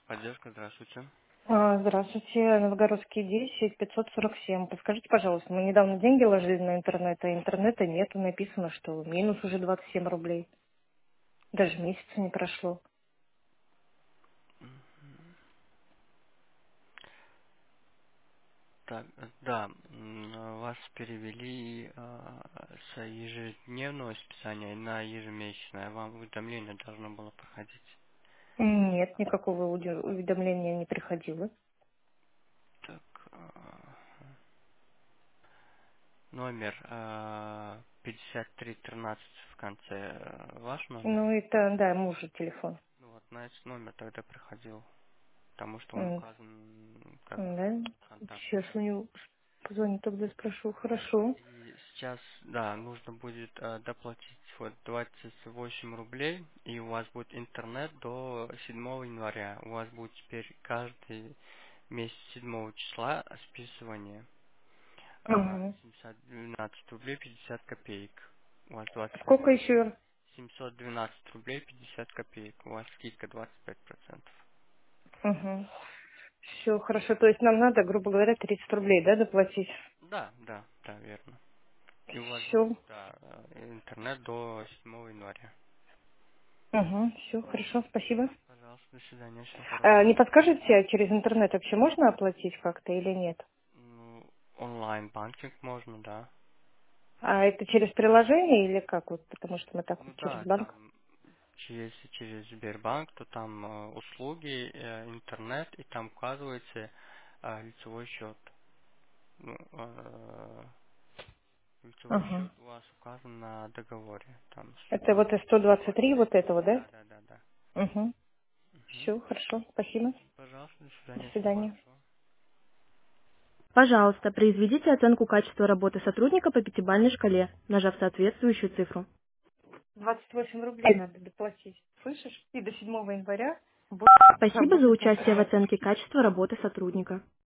Поддержка, здравствуйте. Здравствуйте, Новгородский 10, 547. Подскажите, пожалуйста, мы недавно деньги ложили на интернет, а интернета нету. Написано, что минус уже 27 рублей. Даже месяца не прошло. Так, да, вас перевели с ежедневного списания на ежемесячное. Вам уведомление должно было проходить. Нет, никакого уведомления не приходило. Так, номер 5313 в конце ваш номер. Ну, это, да, мужа телефон. Ну вот на этот номер тогда приходил, потому что он М, указан как Да. контактный. Сейчас у него позвоню, тогда спрошу. Хорошо. И сейчас, да, нужно будет доплатить вот 28 рублей, и у вас будет интернет до 7 января. У вас будет теперь каждый месяц 7 числа списывание Угу. 712 рублей 50 копеек. У вас Сколько 25%. еще? 712 рублей 50 копеек. У вас скидка 25%. Угу. Все, хорошо. То есть нам надо, грубо говоря, 30 рублей, да, доплатить? Да, да, да, верно. И у вас будет, Все. да, интернет до 7 января. Угу. Все, хорошо, спасибо. Пожалуйста, до свидания, всего хорошего. Не подскажете, через интернет вообще можно оплатить как-то или нет? Ну, онлайн-банкинг можно, да. А это через приложение или как? Вот, потому что мы так Ну вот через да, банк. там, если через Сбербанк, то там услуги, интернет, и там указывается лицевой счет. Ну, лицевой Ага. счет у вас указан на договоре. Там Это вот и 123, вот этого, да? да, да, да, да. Угу. Мгм. Все, хорошо, спасибо. Пожалуйста, до До свидания, всего свидания. хорошего. Пожалуйста, произведите оценку качества работы сотрудника по пятибалльной шкале, нажав соответствующую цифру. 28 рублей надо доплатить. Слышишь? И до 7 января будет Мгм. Спасибо за работать наша участие в сайт. Пожалуйста. оценке качества работы сотрудника.